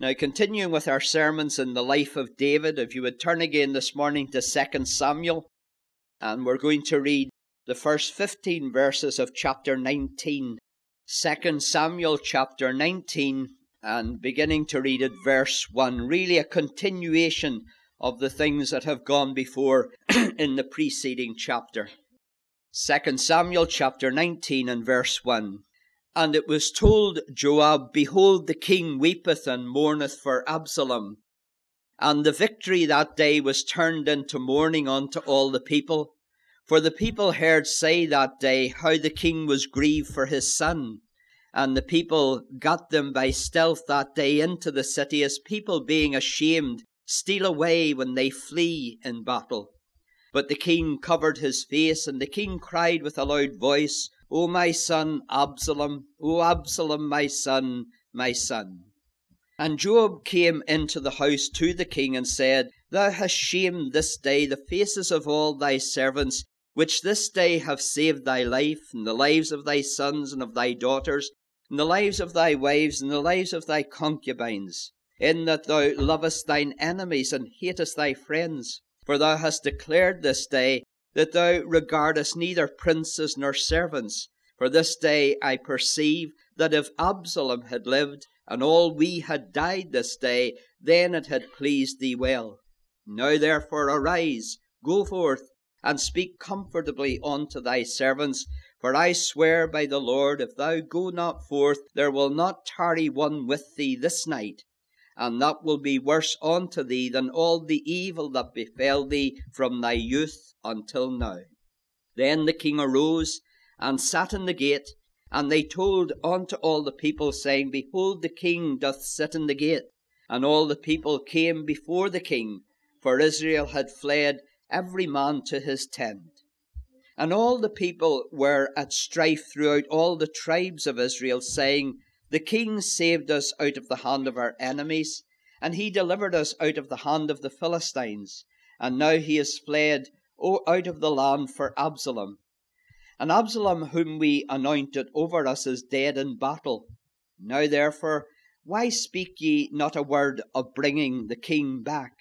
Now, continuing with our sermons in the life of David, if you would turn again this morning to 2 Samuel, and we're going to read the first 15 verses of chapter 19. 2 Samuel chapter 19, and beginning to read at verse 1. Really a continuation of the things that have gone before in the preceding chapter. 2 Samuel chapter 19 and verse 1. And it was told Joab, Behold, the king weepeth and mourneth for Absalom. And the victory that day was turned into mourning unto all the people. For the people heard say that day how the king was grieved for his son. And the people got them by stealth that day into the city, as people being ashamed steal away when they flee in battle. But the king covered his face, and the king cried with a loud voice, O my son Absalom, O Absalom, my son, my son. And Joab came into the house to the king and said, Thou hast shamed this day the faces of all thy servants, which this day have saved thy life, and the lives of thy sons and of thy daughters, and the lives of thy wives, and the lives of thy concubines, in that thou lovest thine enemies and hatest thy friends. For thou hast declared this day that thou regardest neither princes nor servants. For this day I perceive that if Absalom had lived, and all we had died this day, then it had pleased thee well. Now therefore arise, go forth, and speak comfortably unto thy servants. For I swear by the Lord, if thou go not forth, there will not tarry one with thee this night. And that will be worse unto thee than all the evil that befell thee from thy youth until now. Then the king arose and sat in the gate, and they told unto all the people, saying, Behold, the king doth sit in the gate. And all the people came before the king, for Israel had fled every man to his tent. And all the people were at strife throughout all the tribes of Israel, saying, The king saved us out of the hand of our enemies, and he delivered us out of the hand of the Philistines. And now he is fled out of the land for Absalom. And Absalom, whom we anointed over us, is dead in battle. Now therefore, why speak ye not a word of bringing the king back?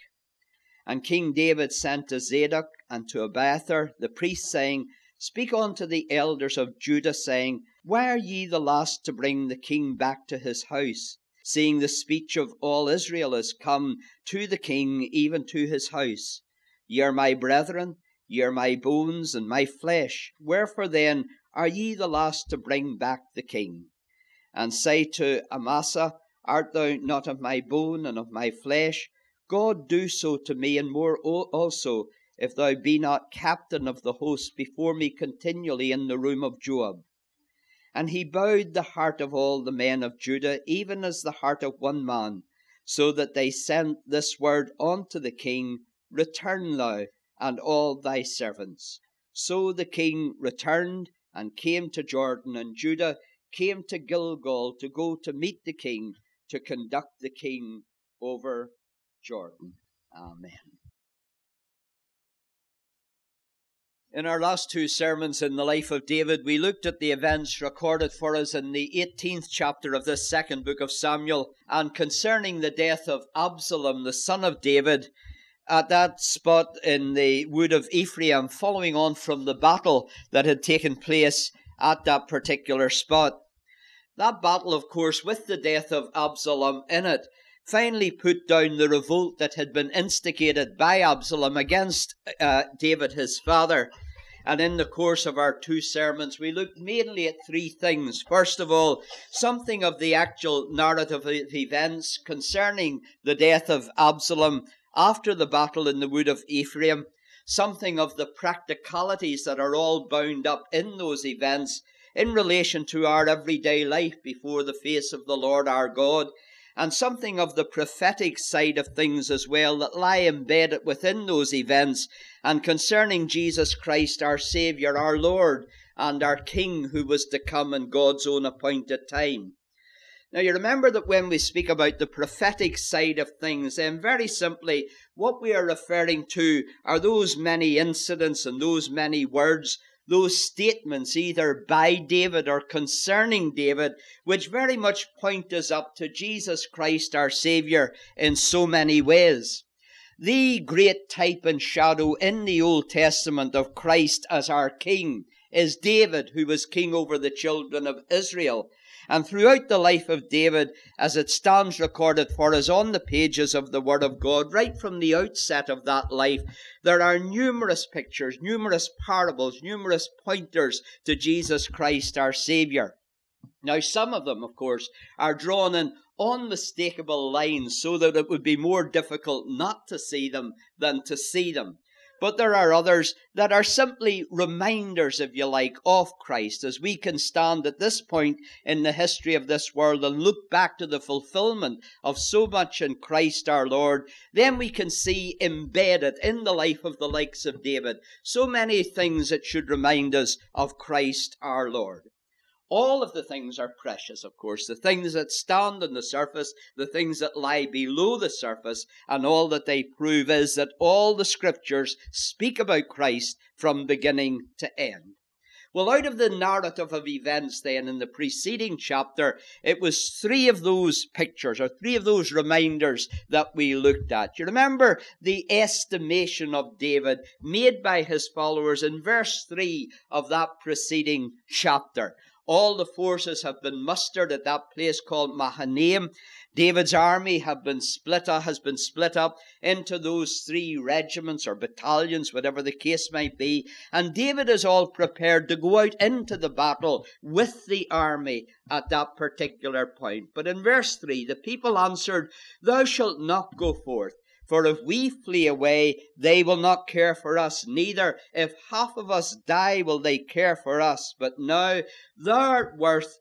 And King David sent to Zadok and to Abiathar the priest, saying, Speak unto the elders of Judah, saying, Why are ye the last to bring the king back to his house, seeing the speech of all Israel is come to the king, even to his house? Ye are my brethren, ye are my bones and my flesh. Wherefore then are ye the last to bring back the king? And say to Amasa, Art thou not of my bone and of my flesh? God do so to me, and more also, if thou be not captain of the host before me continually in the room of Joab. And he bowed the heart of all the men of Judah, even as the heart of one man, so that they sent this word unto the king, Return thou, and all thy servants. So the king returned, and came to Jordan, and Judah came to Gilgal to go to meet the king, to conduct the king over Jordan. Amen. In our last two sermons in the life of David, we looked at the events recorded for us in the 18th chapter of this second book of Samuel, and concerning the death of Absalom, the son of David, at that spot in the wood of Ephraim, following on from the battle that had taken place at that particular spot. That battle, of course, with the death of Absalom in it, finally put down the revolt that had been instigated by Absalom against David, his father. And in the course of our two sermons, we looked mainly at three things. First of all, something of the actual narrative of events concerning the death of Absalom after the battle in the wood of Ephraim, something of the practicalities that are all bound up in those events in relation to our everyday life before the face of the Lord our God, and something of the prophetic side of things as well that lie embedded within those events, and concerning Jesus Christ, our Saviour, our Lord, and our King, who was to come in God's own appointed time. Now, you remember that when we speak about the prophetic side of things, then very simply, what we are referring to are those many incidents and those many words, those statements either by David or concerning David, which very much point us up to Jesus Christ our Saviour in so many ways. The great type and shadow in the Old Testament of Christ as our King is David, who was king over the children of Israel. And throughout the life of David, as it stands recorded for us on the pages of the Word of God, right from the outset of that life, there are numerous pictures, numerous parables, numerous pointers to Jesus Christ our Saviour. Now, some of them, of course, are drawn in unmistakable lines so that it would be more difficult not to see them than to see them. But there are others that are simply reminders, if you like, of Christ, as we can stand at this point in the history of this world and look back to the fulfillment of so much in Christ our Lord. Then we can see embedded in the life of the likes of David so many things that should remind us of Christ our Lord. All of the things are precious, of course, the things that stand on the surface, the things that lie below the surface, and all that they prove is that all the Scriptures speak about Christ from beginning to end. Well, out of the narrative of events then in the preceding chapter, it was three of those pictures, or three of those reminders that we looked at. You remember the estimation of David made by his followers in verse 3 of that preceding chapter. All the forces have been mustered at that place called Mahanaim. David's army has been split up into those three regiments or battalions, whatever the case might be. And David is all prepared to go out into the battle with the army at that particular point. But in verse 3, the people answered, "Thou shalt not go forth. For if we flee away, they will not care for us. Neither, if half of us die, will they care for us. But now thou art worth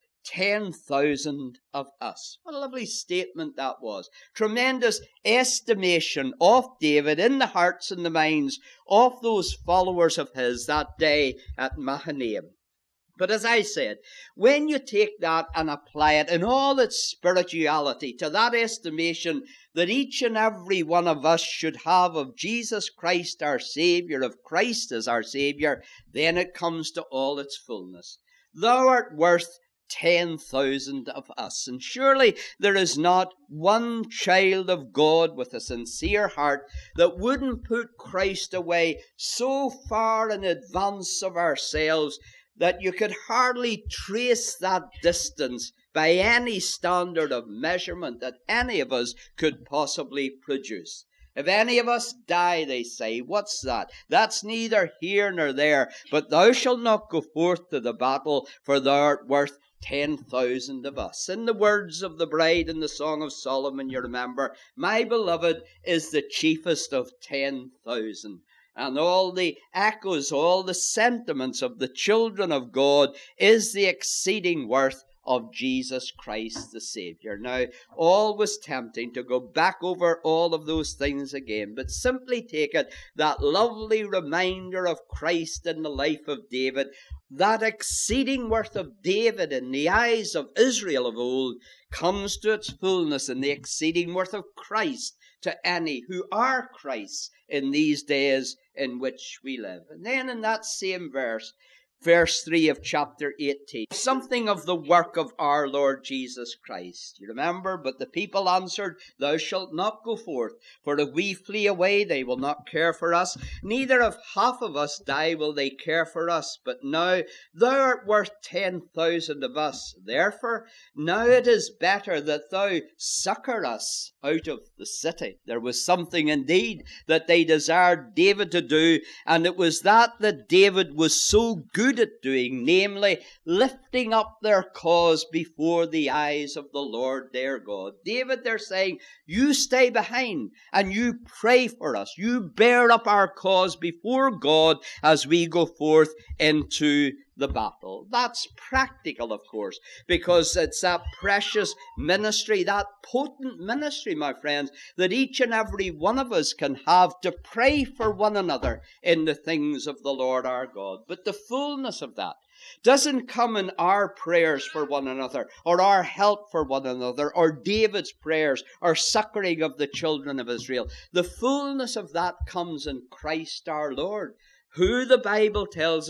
10,000 of us." What a lovely statement that was. Tremendous estimation of David in the hearts and the minds of those followers of his that day at Mahanaim. But as I said, when you take that and apply it in all its spirituality to that estimation that each and every one of us should have of Jesus Christ our Saviour, of Christ as our Saviour, then it comes to all its fullness. Thou art worth 10,000 of us. And surely there is not one child of God with a sincere heart that wouldn't put Christ away so far in advance of ourselves that you could hardly trace that distance by any standard of measurement that any of us could possibly produce. If any of us die, they say, what's that? That's neither here nor there. But thou shalt not go forth to the battle, for thou art worth 10,000 of us. In the words of the bride in the Song of Solomon, you remember, my beloved is the chiefest of 10,000. And all the echoes, all the sentiments of the children of God is the exceeding worth of Jesus Christ the Saviour. Now, always tempting to go back over all of those things again, but simply take it, that lovely reminder of Christ in the life of David, that exceeding worth of David in the eyes of Israel of old, comes to its fullness in the exceeding worth of Christ to any who are Christ in these days in which we live. And then in that same verse 3 of chapter 18, something of the work of our Lord Jesus Christ. You remember, but the people answered, thou shalt not go forth, for if we flee away, they will not care for us. Neither if half of us die will they care for us. But now thou art worth 10,000 of us. Therefore, now it is better that thou succor us out of the city. There was something indeed that they desired David to do, and it was that David was so good at doing, namely lifting up their cause before the eyes of the Lord their God. David, they're saying, you stay behind and you pray for us. You bear up our cause before God as we go forth into the battle. That's practical, of course, because it's that precious ministry, that potent ministry, my friends, that each and every one of us can have to pray for one another in the things of the Lord our God. But the fullness of that doesn't come in our prayers for one another, or our help for one another, or David's prayers, or succoring of the children of Israel. The fullness of that comes in Christ our Lord, who the Bible tells us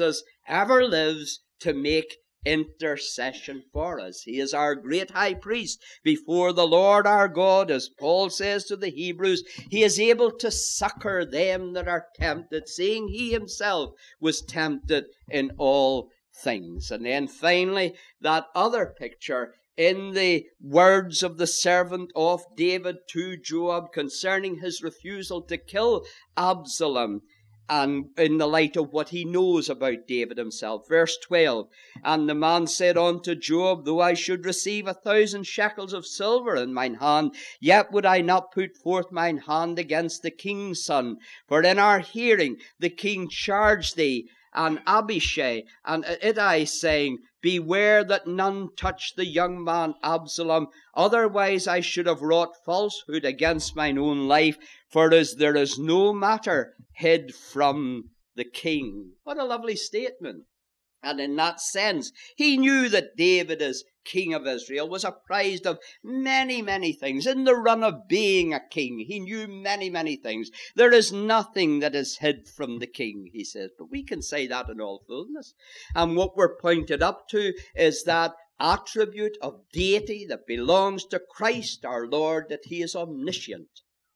ever lives to make intercession for us. He is our great high priest before the Lord our God, as Paul says to the Hebrews. He is able to succor them that are tempted, seeing he himself was tempted in all things. And then finally, that other picture in the words of the servant of David to Joab concerning his refusal to kill Absalom, and in the light of what he knows about David himself. Verse 12, and the man said unto Joab, though I should receive 1,000 shekels of silver in mine hand, yet would I not put forth mine hand against the king's son. For in our hearing the king charged thee and Abishai and Ittai, saying, beware that none touch the young man Absalom, otherwise I should have wrought falsehood against mine own life, for as there is no matter hid from the king. What a lovely statement. And in that sense, he knew that David, as king of Israel, was apprised of many, many things. In the run of being a king, he knew many, many things. There is nothing that is hid from the king, he says. But we can say that in all fullness. And what we're pointed up to is that attribute of deity that belongs to Christ our Lord, that he is omniscient,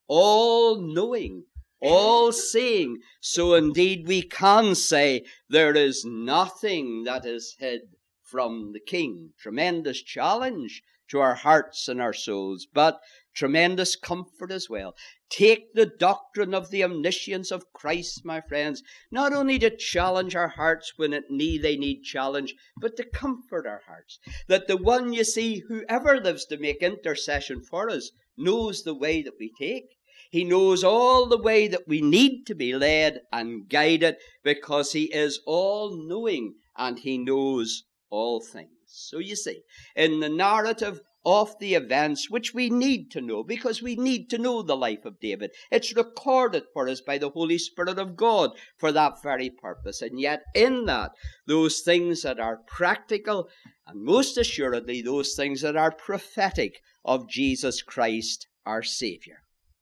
all-knowing, all-seeing. So indeed we can say there is nothing that is hid from the king. Tremendous challenge to our hearts and our souls, but tremendous comfort as well. Take the doctrine of the omniscience of Christ, my friends, not only to challenge our hearts when they need challenge, but to comfort our hearts. That the one, you see, whoever lives to make intercession for us, knows the way that we take. He knows all the way that we need to be led and guided, because he is all-knowing and he knows all things. So you see, in the narrative of the events, which we need to know, because we need to know the life of David, it's recorded for us by the Holy Spirit of God for that very purpose. And yet in that, those things that are practical, and most assuredly those things that are prophetic of Jesus Christ our Saviour.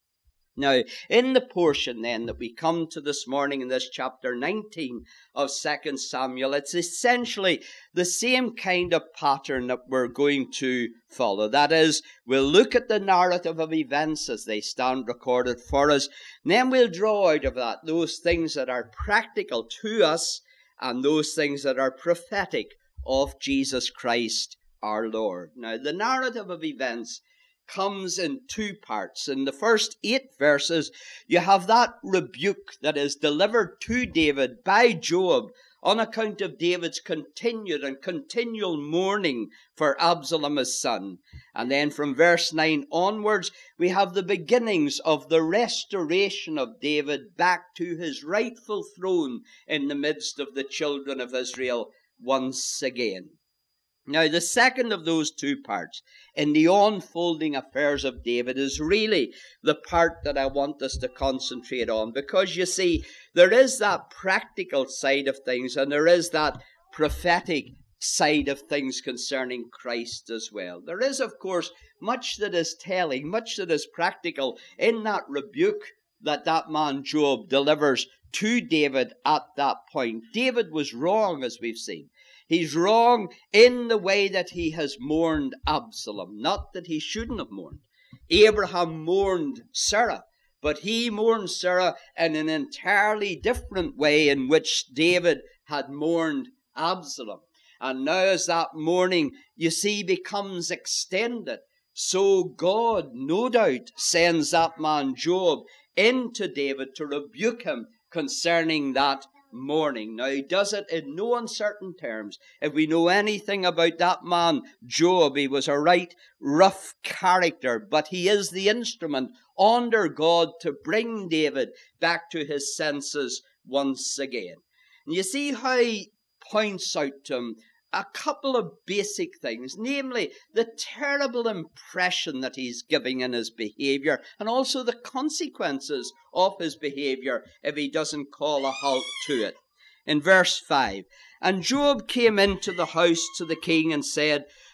Now, in the portion then that we come to this morning in this chapter 19 of 2 Samuel, it's essentially the same kind of pattern that we're going to follow. That is, we'll look at the narrative of events as they stand recorded for us, and then we'll draw out of that those things that are practical to us and those things that are prophetic of Jesus Christ our Lord. Now, the narrative of events comes in two parts. In the first 8 verses, you have that rebuke that is delivered to David by Joab on account of David's continued and continual mourning for Absalom his son. And then from verse 9 onwards, we have the beginnings of the restoration of David back to his rightful throne in the midst of the children of Israel once again. Now, the second of those two parts, in the unfolding affairs of David, is really the part that I want us to concentrate on. Because, you see, there is that practical side of things, and there is that prophetic side of things concerning Christ as well. There is, of course, much that is telling, much that is practical in that rebuke that man Joab delivers to David at that point. David was wrong, as we've seen. He's wrong in the way that he has mourned Absalom. Not that he shouldn't have mourned. Abraham mourned Sarah, but he mourned Sarah in an entirely different way in which David had mourned Absalom. And now as that mourning, you see, becomes extended, so God, no doubt, sends that man Joab into David to rebuke him concerning that mourning. Now, he does it in no uncertain terms. If we know anything about that man Joab, he was a right rough character, but he is the instrument under God to bring David back to his senses once again. And you see how he points out to him a couple of basic things, namely the terrible impression that he's giving in his behavior, and also the consequences of his behavior if he doesn't call a halt to it. In verse 5, and Joab came into the house to the king and said,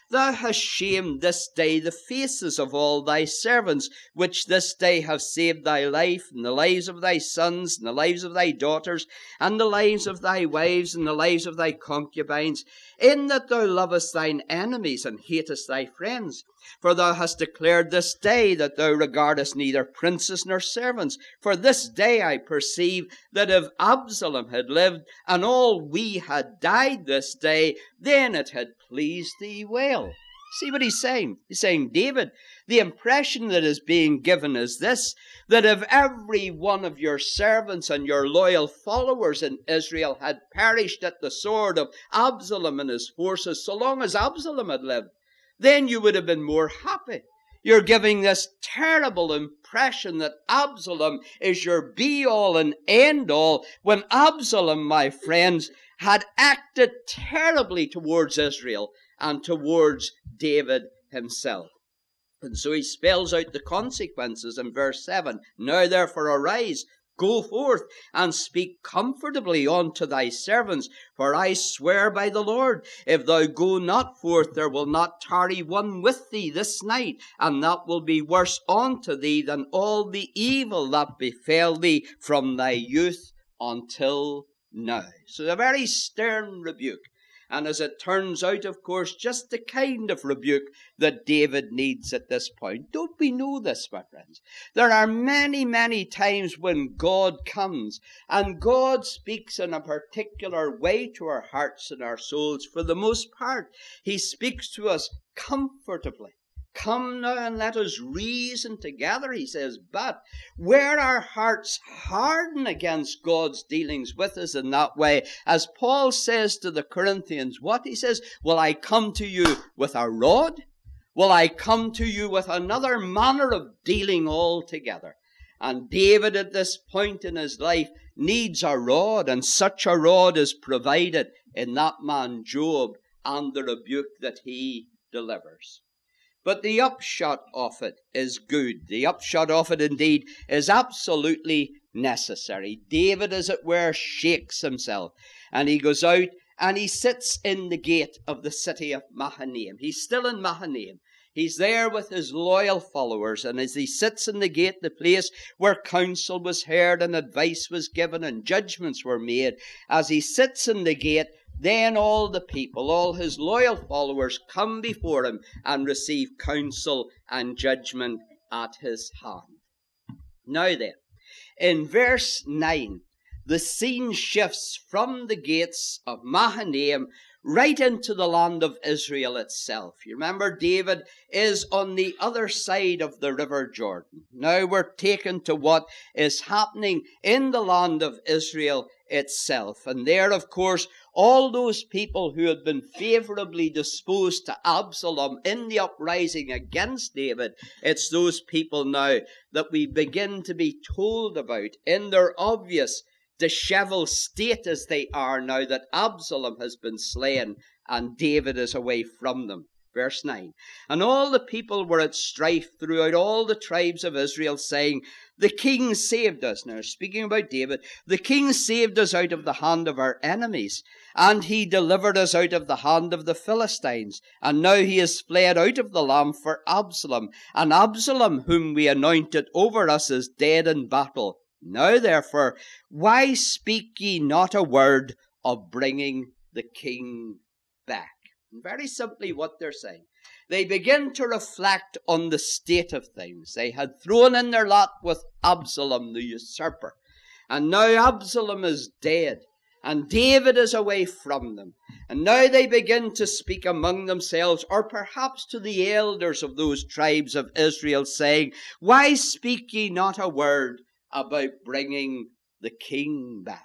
Thou hast shamed this day the faces of all thy servants, which this day have saved thy life, and the lives of thy sons, and the lives of thy daughters, and the lives of thy wives, and the lives of thy concubines, in that thou lovest thine enemies, and hatest thy friends. For thou hast declared this day that thou regardest neither princes nor servants. For this day I perceive that if Absalom had lived, and all we had died this day, then it had pleased thee well. See what he's saying? He's saying, David, the impression that is being given is this, that if every one of your servants and your loyal followers in Israel had perished at the sword of Absalom and his forces, so long as Absalom had lived, then you would have been more happy. You're giving this terrible impression that Absalom is your be-all and end-all, when Absalom, my friends, had acted terribly towards Israel and towards David himself. And so he spells out the consequences in verse 7. Now therefore arise, go forth, and speak comfortably unto thy servants. For I swear by the Lord, if thou go not forth, there will not tarry one with thee this night, and that will be worse unto thee than all the evil that befell thee from thy youth until now. So a very stern rebuke. And as it turns out, of course, just the kind of rebuke that David needs at this point. Don't we know this, my friends? There are many, many times when God comes and God speaks in a particular way to our hearts and our souls. For the most part, he speaks to us comfortably. Come now and let us reason together, he says. But where our hearts harden against God's dealings with us in that way, as Paul says to the Corinthians, what he says, will I come to you with a rod? Will I come to you with another manner of dealing altogether? And David at this point in his life needs a rod, and such a rod is provided in that man Job and the rebuke that he delivers. But the upshot of it is good. The upshot of it, indeed, is absolutely necessary. David, as it were, shakes himself, and he goes out and he sits in the gate of the city of Mahanaim. He's still in Mahanaim. He's there with his loyal followers, and as he sits in the gate, the place where counsel was heard and advice was given and judgments were made, as he sits in the gate, then all the people, all his loyal followers, come before him and receive counsel and judgment at his hand. Now then, in verse 9, the scene shifts from the gates of Mahanaim right into the land of Israel itself. You remember, David is on the other side of the river Jordan. Now we're taken to what is happening in the land of Israel itself. And there, of course, all those people who had been favorably disposed to Absalom in the uprising against David, it's those people now that we begin to be told about in their obvious disheveled state as they are now that Absalom has been slain and David is away from them. Verse 9, and all the people were at strife throughout all the tribes of Israel, saying, the king saved us. Now, speaking about David, the king saved us out of the hand of our enemies, and he delivered us out of the hand of the Philistines. And now he is fled out of the land for Absalom, and Absalom, whom we anointed over us, is dead in battle. Now, therefore, why speak ye not a word of bringing the king back? And very simply what they're saying, they begin to reflect on the state of things. They had thrown in their lot with Absalom, the usurper. And now Absalom is dead, and David is away from them. And now they begin to speak among themselves, or perhaps to the elders of those tribes of Israel, saying, why speak ye not a word about bringing the king back?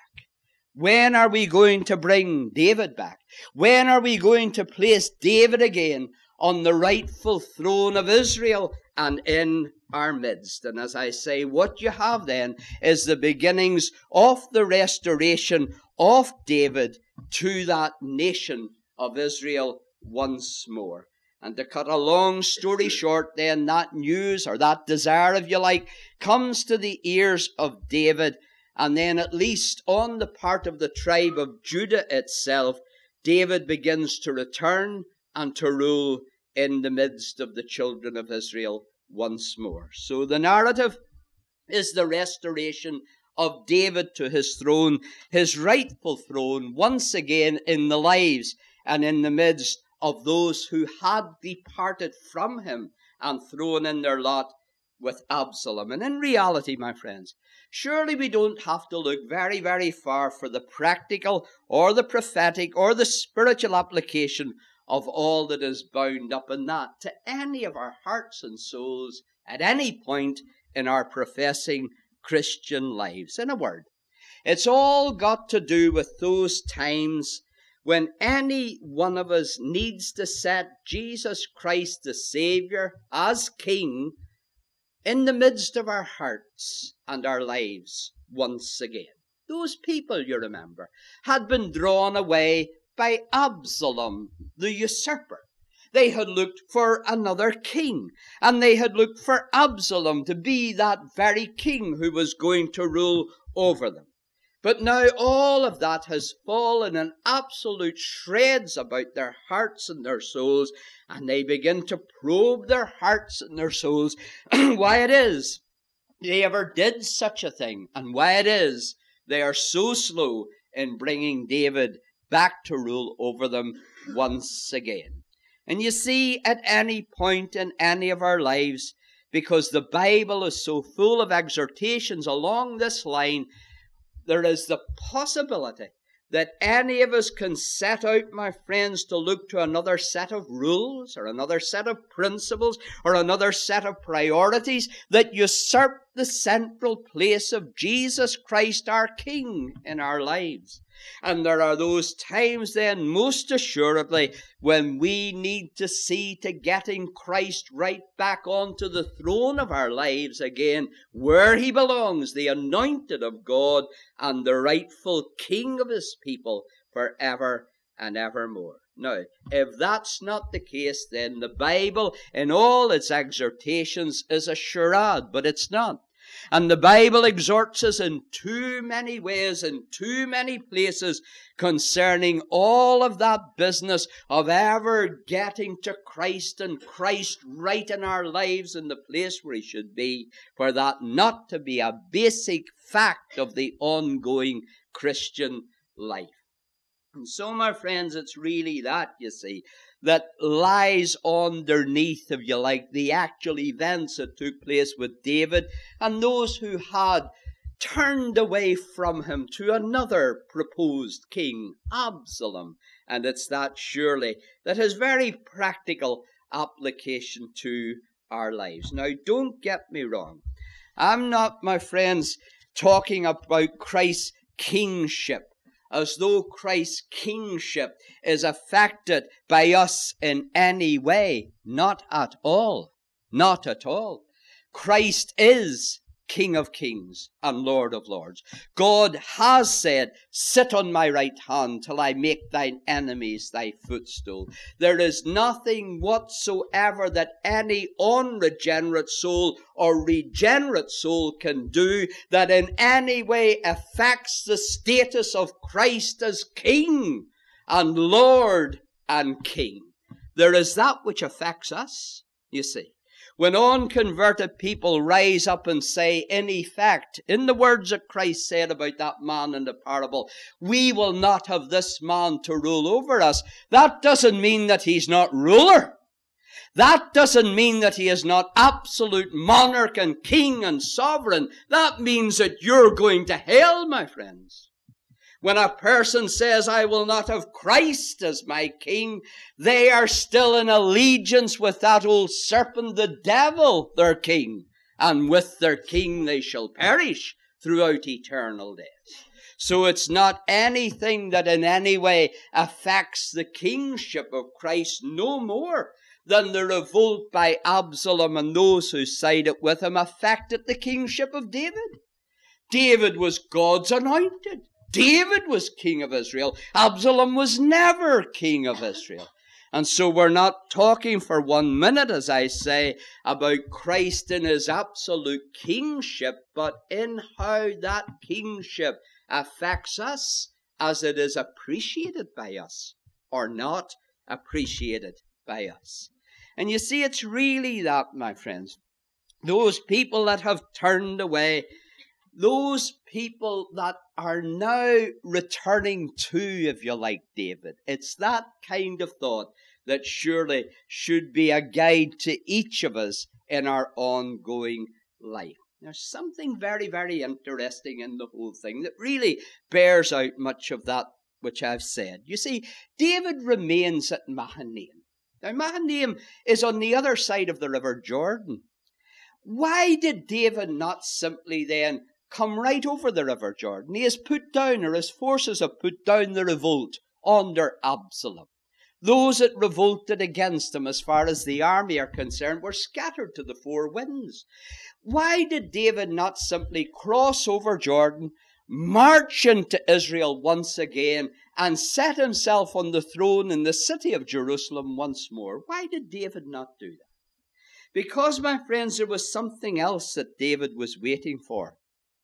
When are we going to bring David back? When are we going to place David again on the rightful throne of Israel and in our midst? And as I say, what you have then is the beginnings of the restoration of David to that nation of Israel once more. And to cut a long story short, then, that news, or that desire, if you like, comes to the ears of David. And then, at least on the part of the tribe of Judah itself, David begins to return and to rule in the midst of the children of Israel once more. So the narrative is the restoration of David to his throne, his rightful throne, once again in the lives and in the midst of those who had departed from him and thrown in their lot with Absalom. And in reality, my friends, surely we don't have to look very, very far for the practical or the prophetic or the spiritual application of all that is bound up in that to any of our hearts and souls at any point in our professing Christian lives. In a word, it's all got to do with those times when any one of us needs to set Jesus Christ the Savior as King in the midst of our hearts and our lives once again. Those people, you remember, had been drawn away by Absalom, the usurper. They had looked for another king, and they had looked for Absalom to be that very king who was going to rule over them. But now all of that has fallen in absolute shreds about their hearts and their souls, and they begin to probe their hearts and their souls why it is they ever did such a thing, and why it is they are so slow in bringing David back to rule over them once again. And you see, at any point in any of our lives, because the Bible is so full of exhortations along this line, there is the possibility that any of us can set out, my friends, to look to another set of rules or another set of principles or another set of priorities that usurp the central place of Jesus Christ, our King, in our lives. And there are those times then, most assuredly, when we need to see to getting Christ right back onto the throne of our lives again, where he belongs, the anointed of God and the rightful King of his people forever and evermore. Now, if that's not the case, then the Bible, in all its exhortations, is a charade, but it's not. And the Bible exhorts us in too many ways, in too many places, concerning all of that business of ever getting to Christ and Christ right in our lives in the place where he should be, for that not to be a basic fact of the ongoing Christian life. And so, my friends, it's really that, you see, that lies underneath, if you like, the actual events that took place with David and those who had turned away from him to another proposed king, Absalom. And it's that, surely, that has very practical application to our lives. Now, don't get me wrong. I'm not, my friends, talking about Christ's kingship as though Christ's kingship is affected by us in any way. Not at all. Not at all. Christ is King of kings and Lord of lords. God has said, sit on my right hand till I make thine enemies thy footstool. There is nothing whatsoever that any unregenerate soul or regenerate soul can do that in any way affects the status of Christ as King and Lord and King. There is that which affects us, you see. When unconverted people rise up and say, in effect, in the words that Christ said about that man in the parable, we will not have this man to rule over us, that doesn't mean that he's not ruler. That doesn't mean that he is not absolute monarch and king and sovereign. That means that you're going to hell, my friends. When a person says, I will not have Christ as my king, they are still in allegiance with that old serpent, the devil, their king. And with their king they shall perish throughout eternal days. So it's not anything that in any way affects the kingship of Christ, no more than the revolt by Absalom and those who sided with him affected the kingship of David. David was God's anointed. David was king of Israel. Absalom was never king of Israel. And so we're not talking for 1 minute, as I say, about Christ in his absolute kingship, but in how that kingship affects us as it is appreciated by us or not appreciated by us. And you see, it's really that, my friends. Those people that have turned away, those people that are now returning to, if you like, David. It's that kind of thought that surely should be a guide to each of us in our ongoing life. There's something very, very interesting in the whole thing that really bears out much of that which I've said. You see, David remains at Mahanaim. Now, Mahanaim is on the other side of the River Jordan. Why did David not simply then come right over the River Jordan? He has put down, or his forces have put down the revolt under Absalom. Those that revolted against him, as far as the army are concerned, were scattered to the four winds. Why did David not simply cross over Jordan, march into Israel once again, and set himself on the throne in the city of Jerusalem once more? Why did David not do that? Because, my friends, there was something else that David was waiting for.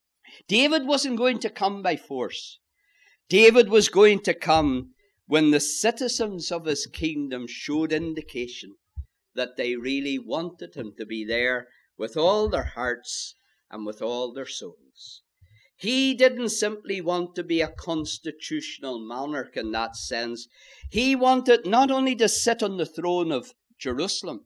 David wasn't going to come by force. David was going to come when the citizens of his kingdom showed indication that they really wanted him to be there with all their hearts and with all their souls. He didn't simply want to be a constitutional monarch in that sense. He wanted not only to sit on the throne of Jerusalem,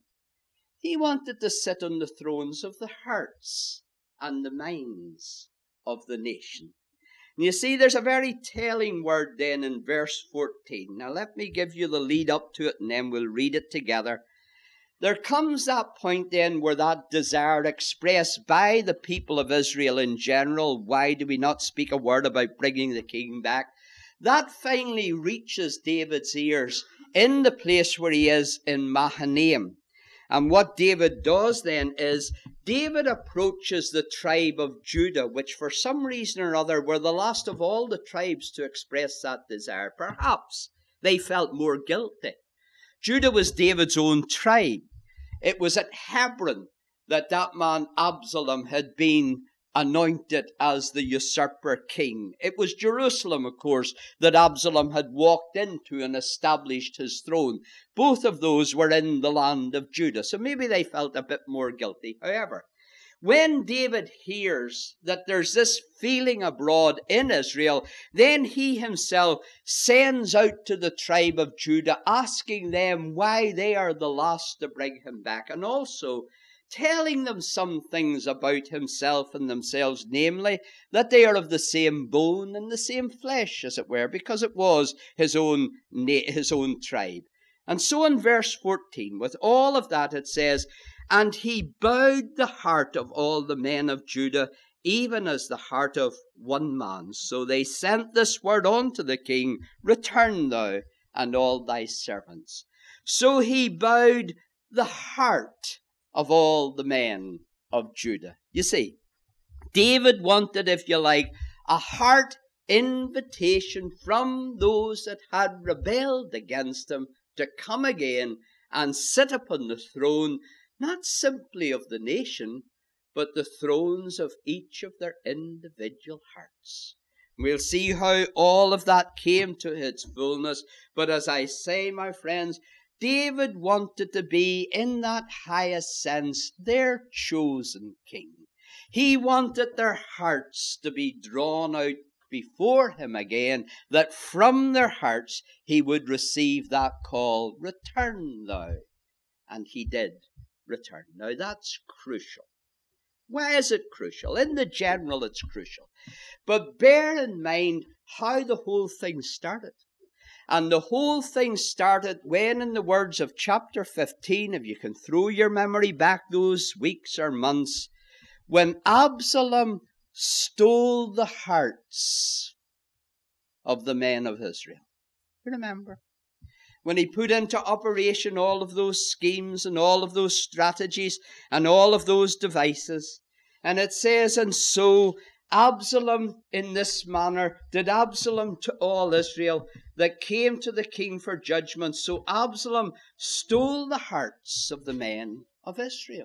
he wanted to sit on the thrones of the hearts and the minds of the nation. And you see, there's a very telling word then in verse 14. Now let me give you the lead up to it, and then we'll read it together. There comes that point then where that desire expressed by the people of Israel in general, why do we not speak a word about bringing the king back? That finally reaches David's ears in the place where he is in Mahanaim. And what David does then is, David approaches the tribe of Judah, which for some reason or other were the last of all the tribes to express that desire. Perhaps they felt more guilty. Judah was David's own tribe. It was at Hebron that man Absalom had been anointed as the usurper king. It was Jerusalem, of course, that Absalom had walked into and established his throne. Both of those were in the land of Judah, so maybe they felt a bit more guilty. However, when David hears that there's this feeling abroad in Israel, then he himself sends out to the tribe of Judah, asking them why they are the last to bring him back, and also telling them some things about himself and themselves, namely, that they are of the same bone and the same flesh, as it were, because it was his own tribe. And so in verse 14, with all of that, it says, and he bowed the heart of all the men of Judah, even as the heart of one man. So they sent this word unto the king, return thou and all thy servants. So he bowed the heart of all the men of Judah. You see, David wanted, if you like, a heart invitation from those that had rebelled against him to come again and sit upon the throne, not simply of the nation, but the thrones of each of their individual hearts. We'll see how all of that came to its fullness. But as I say, my friends, David wanted to be, in that highest sense, their chosen king. He wanted their hearts to be drawn out before him again, that from their hearts he would receive that call, return thou. And he did return. Now that's crucial. Why is it crucial? In the general, it's crucial. But bear in mind how the whole thing started. And the whole thing started when, in the words of chapter 15, if you can throw your memory back those weeks or months, when Absalom stole the hearts of the men of Israel. Remember? When he put into operation all of those schemes and all of those strategies and all of those devices. And it says, and so Absalom, in this manner, did Absalom to all Israel that came to the king for judgment. So Absalom stole the hearts of the men of Israel.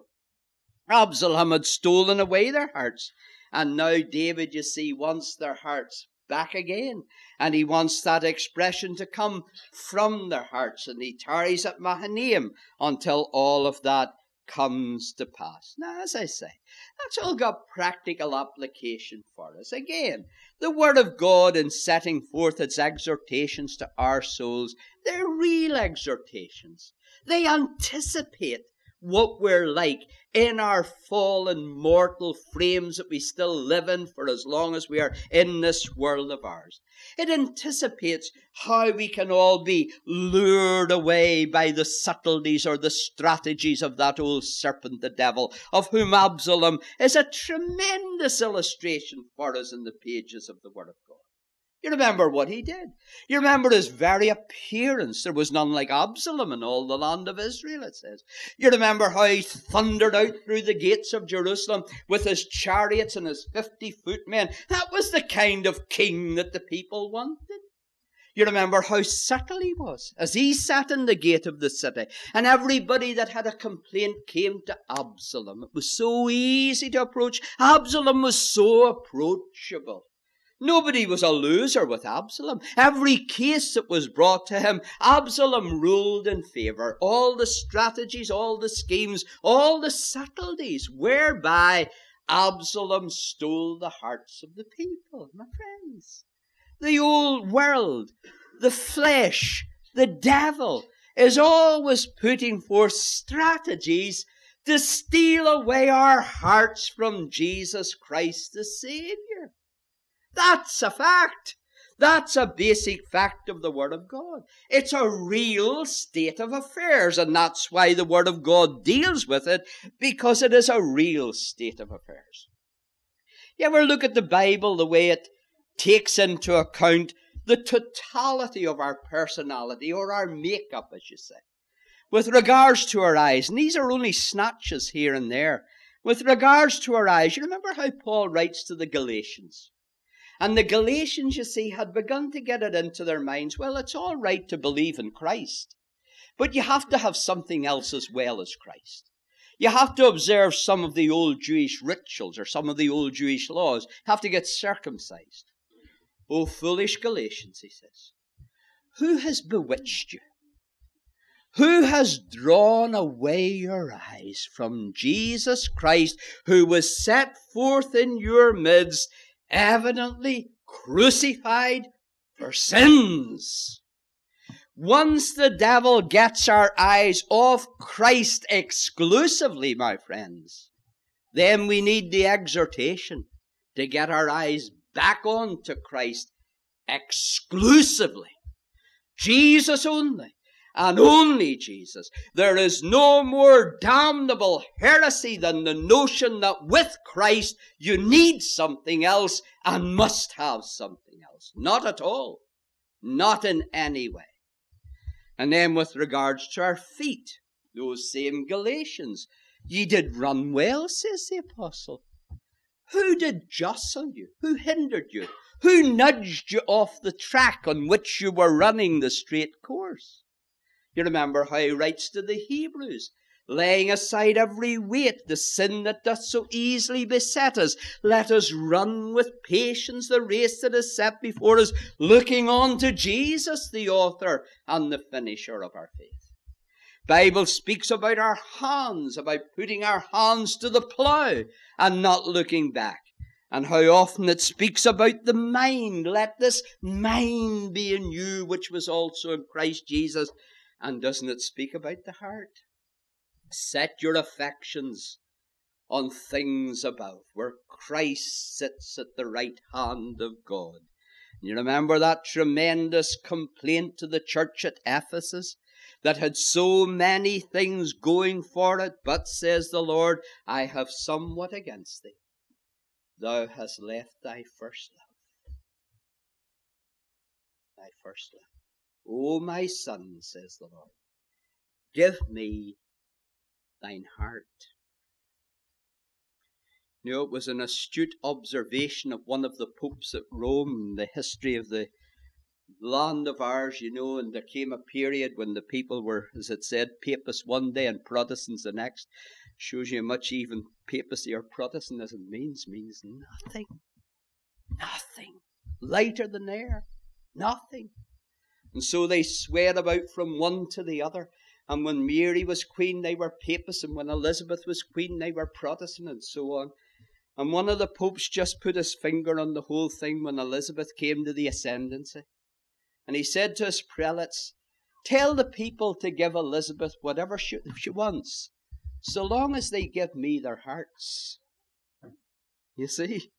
Absalom had stolen away their hearts. And now David, you see, wants their hearts back again. And he wants that expression to come from their hearts. And he tarries at Mahanaim until all of that comes to pass. Now, as I say, that's all got practical application for us. Again, the Word of God in setting forth its exhortations to our souls, they're real exhortations. They anticipate what we're like in our fallen mortal frames that we still live in for as long as we are in this world of ours. It anticipates how we can all be lured away by the subtleties or the strategies of that old serpent, the devil, of whom Absalom is a tremendous illustration for us in the pages of the Word of God. You remember what he did. You remember his very appearance. There was none like Absalom in all the land of Israel, it says. You remember how he thundered out through the gates of Jerusalem with his chariots and his 50-foot men. That was the kind of king that the people wanted. You remember how subtle he was as he sat in the gate of the city, and everybody that had a complaint came to Absalom. It was so easy to approach. Absalom was so approachable. Nobody was a loser with Absalom. Every case that was brought to him, Absalom ruled in favor. All the strategies, all the schemes, all the subtleties whereby Absalom stole the hearts of the people. My friends, the old world, the flesh, the devil is always putting forth strategies to steal away our hearts from Jesus Christ the Savior. That's a fact. That's a basic fact of the Word of God. It's a real state of affairs, and that's why the Word of God deals with it, because it is a real state of affairs. You ever look at the Bible, the way it takes into account the totality of our personality, or our makeup, as you say, with regards to our eyes? And these are only snatches here and there. With regards to our eyes, you remember how Paul writes to the Galatians? And the Galatians, you see, had begun to get it into their minds, well, it's all right to believe in Christ, but you have to have something else as well as Christ. You have to observe some of the old Jewish rituals or some of the old Jewish laws. You have to get circumcised. Oh, foolish Galatians, he says, who has bewitched you? Who has drawn away your eyes from Jesus Christ, who was set forth in your midst, evidently crucified for sins? Once the devil gets our eyes off Christ exclusively, my friends, then we need the exhortation to get our eyes back on to Christ exclusively. Jesus only, and only Jesus. There is no more damnable heresy than the notion that with Christ you need something else and must have something else. Not at all. Not in any way. And then with regards to our feet, those same Galatians, ye did run well, says the apostle. Who did jostle you? Who hindered you? Who nudged you off the track on which you were running the straight course? You remember how he writes to the Hebrews, laying aside every weight, the sin that doth so easily beset us. Let us run with patience the race that is set before us, looking on to Jesus, the author and the finisher of our faith. Bible speaks about our hands, about putting our hands to the plough and not looking back. And how often it speaks about the mind. Let this mind be in you, which was also in Christ Jesus. And doesn't it speak about the heart? Set your affections on things above, where Christ sits at the right hand of God. You remember that tremendous complaint to the church at Ephesus that had so many things going for it, but, says the Lord, I have somewhat against thee. Thou hast left thy first love. Thy first love. O my son, says the Lord, give me thine heart. You know, it was an astute observation of one of the popes at Rome, the history of the land of ours, you know, and there came a period when the people were, as it said, papists one day and Protestants the next. Shows you how much even papacy or Protestantism means nothing. Nothing. lighter than air, nothing. And so they swear about from one to the other. And when Mary was queen, they were papists. And when Elizabeth was queen, they were Protestant, and so on. And one of the popes just put his finger on the whole thing when Elizabeth came to the ascendancy. And he said to his prelates, tell the people to give Elizabeth whatever she wants, so long as they give me their hearts. You see?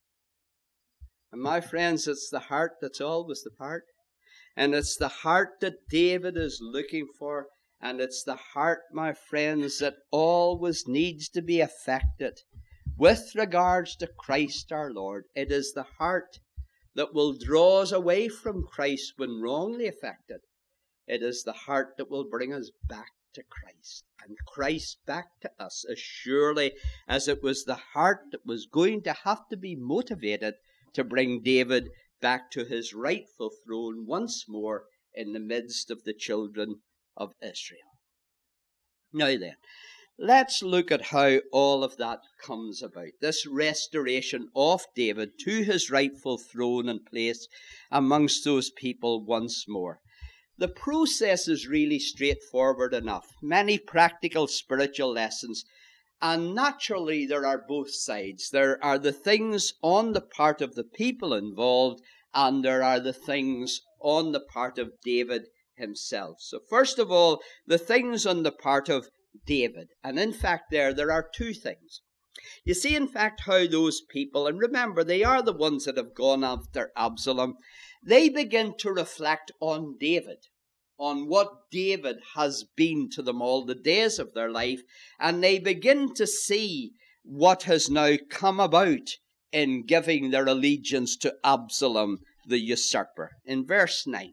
And my friends, it's the heart that's always the part. And it's the heart that David is looking for. And it's the heart, my friends, that always needs to be affected with regards to Christ our Lord. It is the heart that will draw us away from Christ when wrongly affected. It is the heart that will bring us back to Christ, and Christ back to us, as surely as it was the heart that was going to have to be motivated to bring David back to his rightful throne once more in the midst of the children of Israel. Now then, let's look at how all of that comes about. This restoration of David to his rightful throne and place amongst those people once more. The process is really straightforward enough. Many practical spiritual lessons. And naturally, there are both sides. There are the things on the part of the people involved, and there are the things on the part of David himself. So first of all, the things on the part of David. And in fact, there are two things. You see, in fact, how those people, and remember, they are the ones that have gone after Absalom, they begin to reflect on David, on what David has been to them all the days of their life, and they begin to see what has now come about in giving their allegiance to Absalom, the usurper. In verse 9,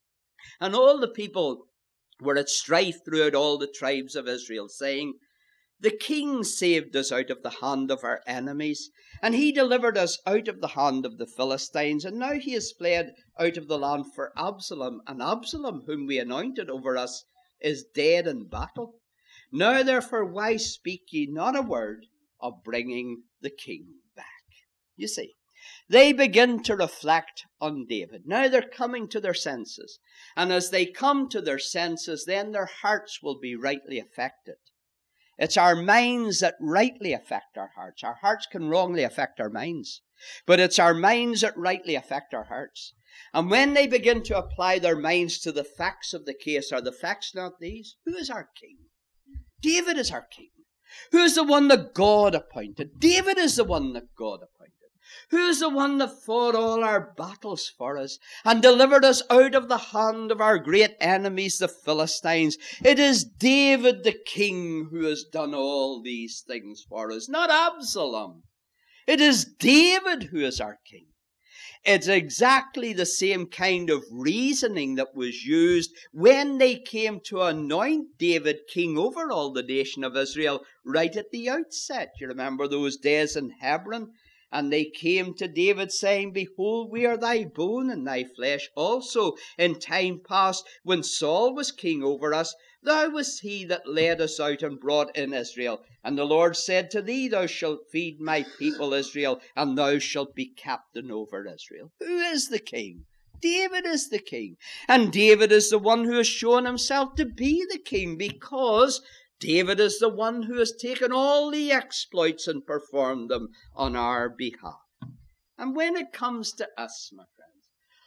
and all the people were at strife throughout all the tribes of Israel, saying, the king saved us out of the hand of our enemies, and he delivered us out of the hand of the Philistines, and now he has fled out of the land for Absalom, and Absalom, whom we anointed over us, is dead in battle. Now therefore, why speak ye not a word of bringing the king back? You see, they begin to reflect on David. Now they're coming to their senses, and as they come to their senses, then their hearts will be rightly affected. It's our minds that rightly affect our hearts. Our hearts can wrongly affect our minds, but it's our minds that rightly affect our hearts. And when they begin to apply their minds to the facts of the case, are the facts not these? Who is our king? David is our king. Who is the one that God appointed? David is the one that God appointed. Who is the one that fought all our battles for us and delivered us out of the hand of our great enemies, the Philistines? It is David the king who has done all these things for us, not Absalom. It is David who is our king. It's exactly the same kind of reasoning that was used when they came to anoint David king over all the nation of Israel right at the outset. You remember those days in Hebron? And they came to David saying, behold, we are thy bone and thy flesh also. In time past, when Saul was king over us, thou wast he that led us out and brought in Israel. And the Lord said to thee, thou shalt feed my people Israel, and thou shalt be captain over Israel. Who is the king? David is the king. And David is the one who has shown himself to be the king, because David is the one who has taken all the exploits and performed them on our behalf. And when it comes to us, my friends,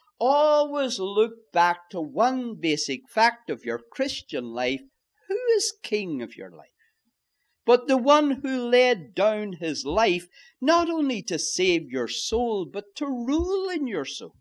always look back to one basic fact of your Christian life. Who is king of your life? But the one who laid down his life not only to save your soul, but to rule in your soul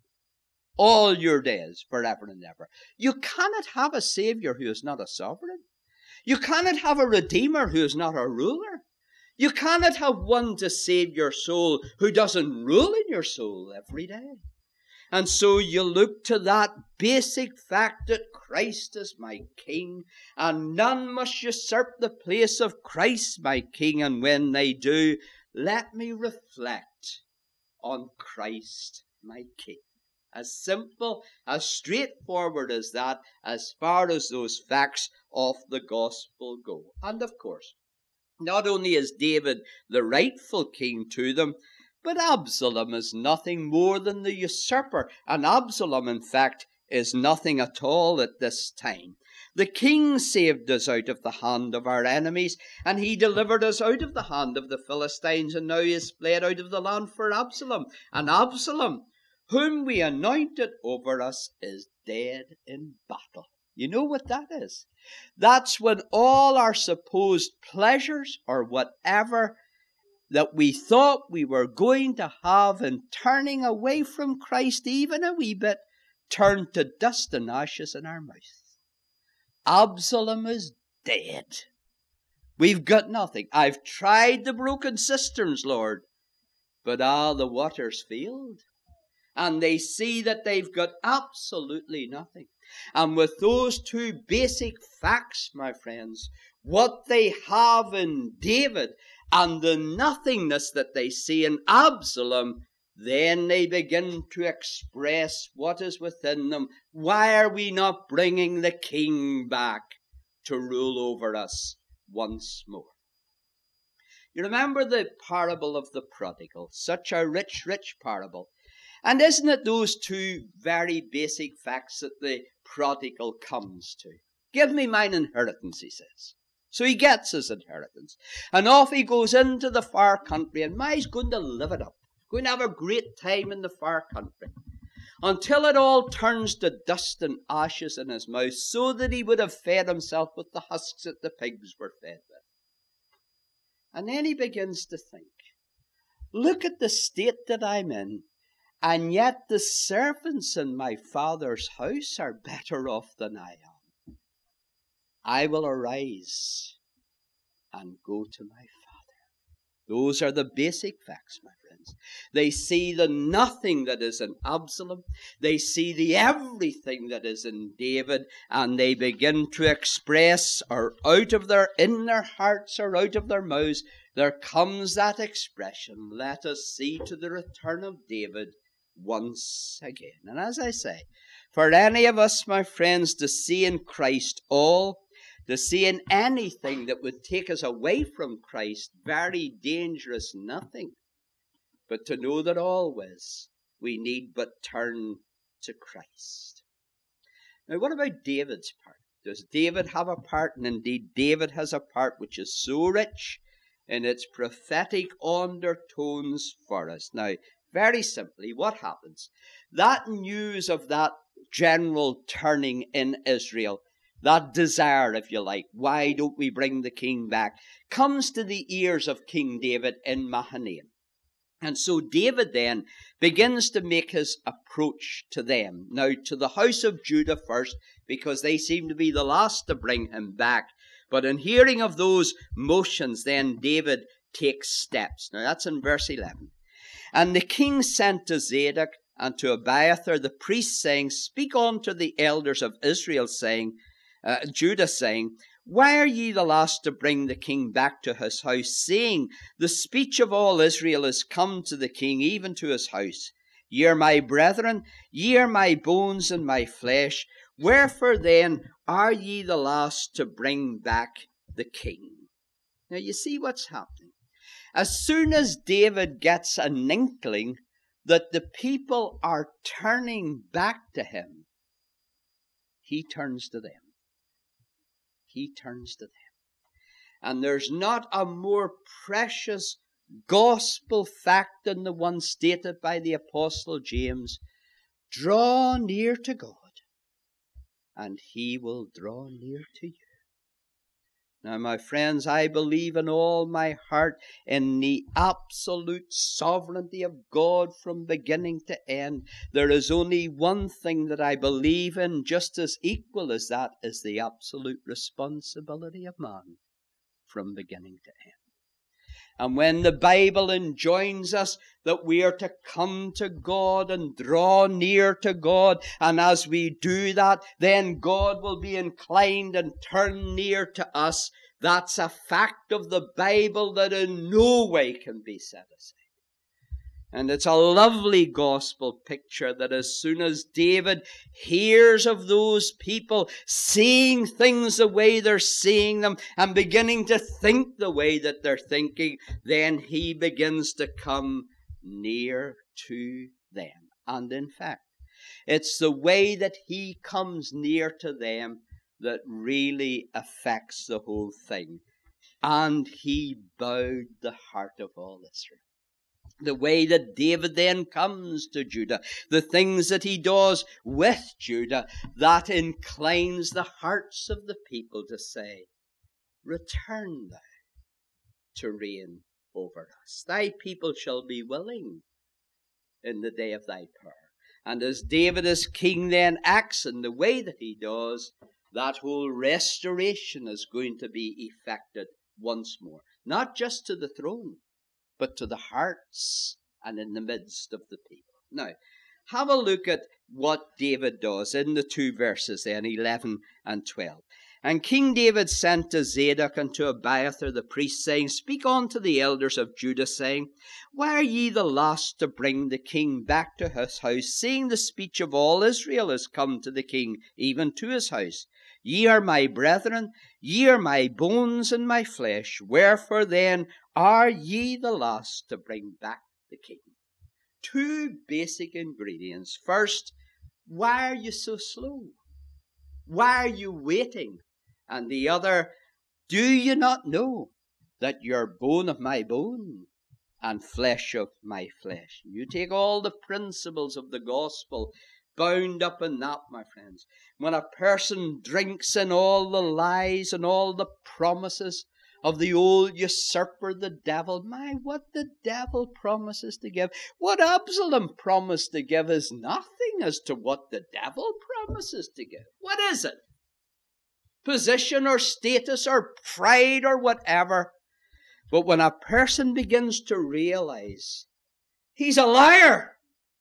all your days, forever and ever. You cannot have a Savior who is not a sovereign. You cannot have a Redeemer who is not a ruler. You cannot have one to save your soul who doesn't rule in your soul every day. And so you look to that basic fact that Christ is my King, and none must usurp the place of Christ my King. And when they do, let me reflect on Christ my King. As simple, as straightforward as that, as far as those facts of the gospel go. And of course, not only is David the rightful king to them, But Absalom is nothing more than the usurper, and Absalom, in fact, is nothing at all at this time. The king saved us out of the hand of our enemies, and he delivered us out of the hand of the Philistines, and now he has fled out of the land for Absalom. And Absalom, whom we anointed over us, is dead in battle. You know what that is? That's when all our supposed pleasures or whatever that we thought we were going to have in turning away from Christ even a wee bit, turned to dust and ashes in our mouth. Absalom is dead. We've got nothing. I've tried the broken cisterns, Lord, but the water's failed. And they see that they've got absolutely nothing. And with those two basic facts, my friends, what they have in David and the nothingness that they see in Absalom, then they begin to express what is within them. Why are we not bringing the king back to rule over us once more? You remember the parable of the prodigal, such a rich, rich parable. And isn't it those two very basic facts that the prodigal comes to? Give me mine inheritance, he says. So he gets his inheritance. And off he goes into the far country, and he's going to live it up. Going to have a great time in the far country. Until it all turns to dust and ashes in his mouth, so that he would have fed himself with the husks that the pigs were fed with. And then he begins to think, look at the state that I'm in. And yet the servants in my father's house are better off than I am. I will arise and go to my father. Those are the basic facts, my friends. They see the nothing that is in Absalom. They see the everything that is in David. And they begin to express, or in their hearts or out of their mouths, there comes that expression, let us see to the return of David once again. And as I say, for any of us, my friends, to see in Christ all, to see in anything that would take us away from Christ, very dangerous nothing. But to know that always we need but turn to Christ. Now, what about David's part? Does David have a part? And indeed, David has a part which is so rich in its prophetic undertones for us. Now, very simply, what happens? That news of that general turning in Israel, that desire, if you like, why don't we bring the king back, comes to the ears of King David in Mahanaim. And so David then begins to make his approach to them. Now, to the house of Judah first, because they seem to be the last to bring him back. But in hearing of those motions, then David takes steps. Now, that's in verse 11. And the king sent to Zadok and to Abiathar the priest, saying, speak unto the elders of Israel, Judah, saying, why are ye the last to bring the king back to his house, saying, the speech of all Israel is come to the king, even to his house? Ye are my brethren, ye are my bones and my flesh. Wherefore then are ye the last to bring back the king? Now you see what's happening. As soon as David gets an inkling that the people are turning back to him, he turns to them. He turns to them. And there's not a more precious gospel fact than the one stated by the Apostle James. Draw near to God, and he will draw near to you. Now, my friends, I believe in all my heart in the absolute sovereignty of God from beginning to end. There is only one thing that I believe in, just as equal as that, is the absolute responsibility of man from beginning to end. And when the Bible enjoins us that we are to come to God and draw near to God, and as we do that, then God will be inclined and turn near to us, that's a fact of the Bible that in no way can be set aside. And it's a lovely gospel picture that as soon as David hears of those people seeing things the way they're seeing them and beginning to think the way that they're thinking, then he begins to come near to them. And in fact, it's the way that he comes near to them that really affects the whole thing. And he bowed the heart of all Israel. The way that David then comes to Judah, the things that he does with Judah, that inclines the hearts of the people to say, return thou to reign over us. Thy people shall be willing in the day of thy power. And as David as king then acts in the way that he does, that whole restoration is going to be effected once more. Not just to the throne, but to the hearts and in the midst of the people. Now, have a look at what David does in the two verses then, 11 and 12. And King David sent to Zadok and to Abiathar the priest, saying, Speak unto the elders of Judah, saying, Why are ye the last to bring the king back to his house, seeing the speech of all Israel is come to the king, even to his house? Ye are my brethren, ye are my bones and my flesh. Wherefore then are ye the last to bring back the king? Two basic ingredients. First, why are you so slow? Why are you waiting? And the other, do you not know that you're bone of my bone and flesh of my flesh? You take all the principles of the gospel bound up in that, my friends. When a person drinks in all the lies and all the promises of the old usurper, the devil, what the devil promises to give, what Absalom promised to give is nothing as to what the devil promises to give. What is it? Position or status or pride or whatever. But when a person begins to realize he's a liar,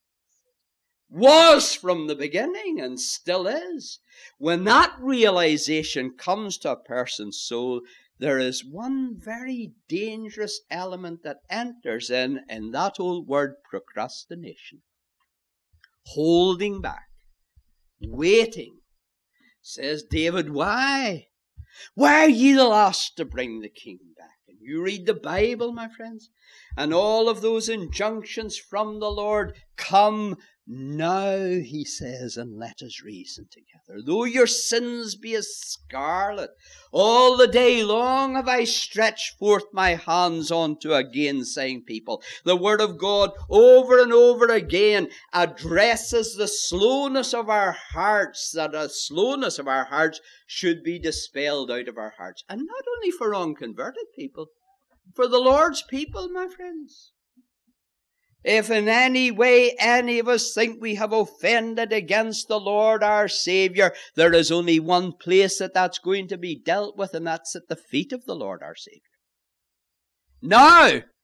was from the beginning and still is, when that realization comes to a person's soul, there is one very dangerous element that enters in that old word procrastination. Holding back, waiting. Says David, why? Why are ye the last to bring the king back? And you read the Bible, my friends, and all of those injunctions from the Lord, come now, he says, and let us reason together. Though your sins be as scarlet, all the day long have I stretched forth my hands unto a gainsaying people. The word of God over and over again addresses the slowness of our hearts, that the slowness of our hearts should be dispelled out of our hearts. And not only for unconverted people, for the Lord's people, my friends. If in any way any of us think we have offended against the Lord our Savior, there is only one place that's going to be dealt with, and that's at the feet of the Lord our Savior. Now!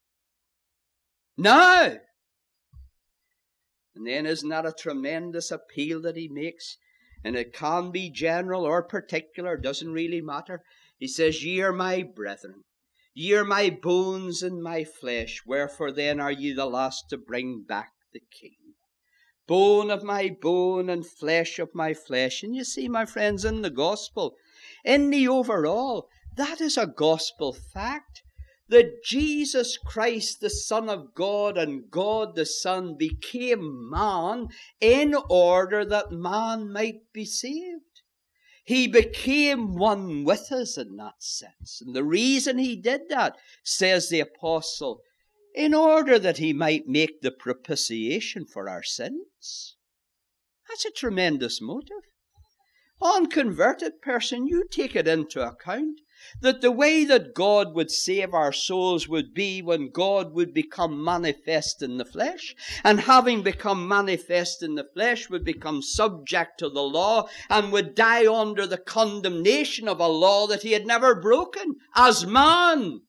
And then isn't that a tremendous appeal that he makes? And it can be general or particular, doesn't really matter. He says, Ye are my brethren. Ye are my bones and my flesh, wherefore then are ye the last to bring back the king? Bone of my bone and flesh of my flesh. And you see, my friends, in the gospel, in the overall, that is a gospel fact, that Jesus Christ, the Son of God, and God the Son, became man in order that man might be saved. He became one with us in that sense. And the reason he did that, says the apostle, in order that he might make the propitiation for our sins. That's a tremendous motive. Unconverted person, you take it into account that the way that God would save our souls would be when God would become manifest in the flesh, and having become manifest in the flesh would become subject to the law and would die under the condemnation of a law that he had never broken as man,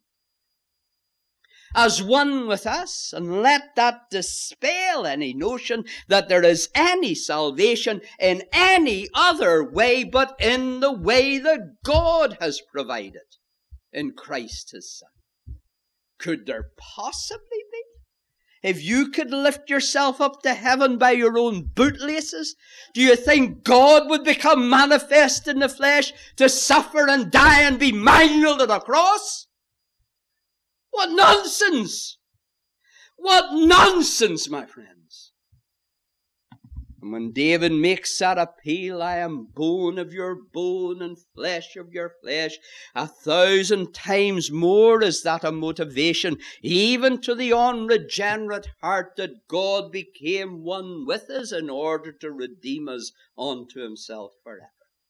as one with us. And let that dispel any notion that there is any salvation in any other way but in the way that God has provided in Christ his Son. Could there possibly be? If you could lift yourself up to heaven by your own bootlaces, do you think God would become manifest in the flesh to suffer and die and be mangled at a cross? What nonsense! What nonsense, my friends! And when David makes that appeal, I am bone of your bone and flesh of your flesh, 1,000 times more is that a motivation, even to the unregenerate heart, that God became one with us in order to redeem us unto himself forever.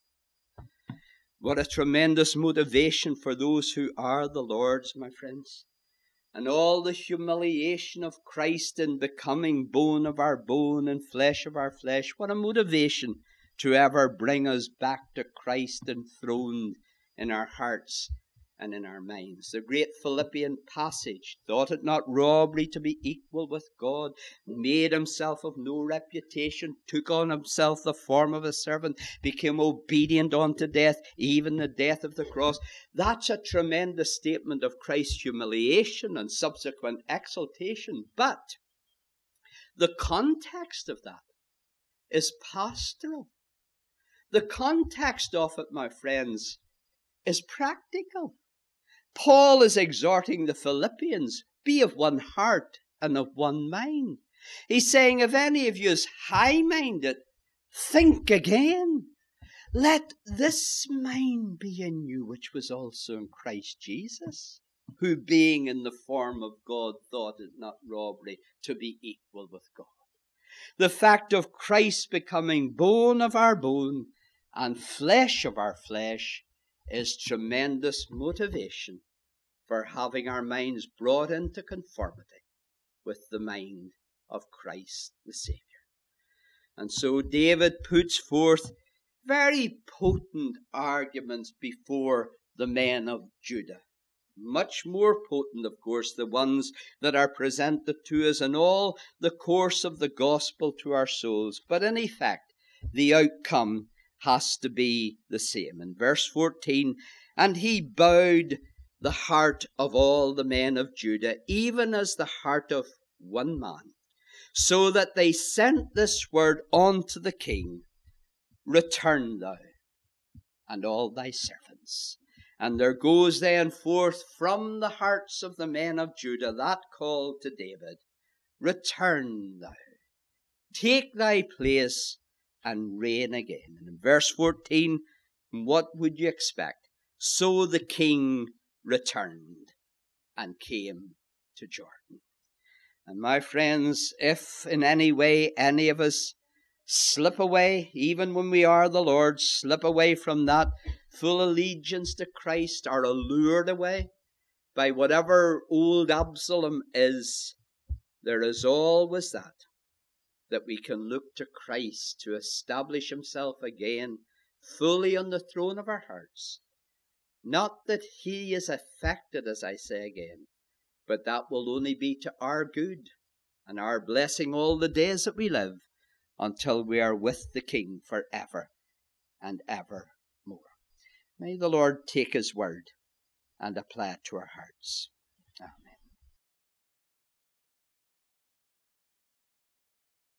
What a tremendous motivation for those who are the Lord's, my friends. And all the humiliation of Christ in becoming bone of our bone and flesh of our flesh. What a motivation to ever bring us back to Christ enthroned in our hearts and in our minds. The great Philippian passage, thought it not robbery to be equal with God, made himself of no reputation, took on himself the form of a servant, became obedient unto death, even the death of the cross. That's a tremendous statement of Christ's humiliation and subsequent exaltation. But the context of that is pastoral. The context of it, my friends, is practical. Paul is exhorting the Philippians, be of one heart and of one mind. He's saying, if any of you is high-minded, think again. Let this mind be in you, which was also in Christ Jesus, who being in the form of God, thought it not robbery to be equal with God. The fact of Christ becoming bone of our bone and flesh of our flesh is tremendous motivation for having our minds brought into conformity with the mind of Christ the Saviour. And so David puts forth very potent arguments before the men of Judah. Much more potent, of course, the ones that are presented to us in all the course of the gospel to our souls. But in effect, the outcome has to be the same. In verse 14, and he bowed the heart of all the men of Judah, even as the heart of one man, so that they sent this word unto the king, return thou and all thy servants. And there goes then forth from the hearts of the men of Judah that call to David, return thou, take thy place and reign again. And in verse 14, what would you expect? So the king returned and came to Jordan. And my friends, if in any way any of us slip away, even when we are the Lord's, slip away from that full allegiance to Christ, are allured away by whatever old Absalom is, there is always that we can look to Christ to establish himself again fully on the throne of our hearts. Not that he is affected, as I say again, but that will only be to our good and our blessing all the days that we live, until we are with the King forever and evermore. May the Lord take his word and apply it to our hearts.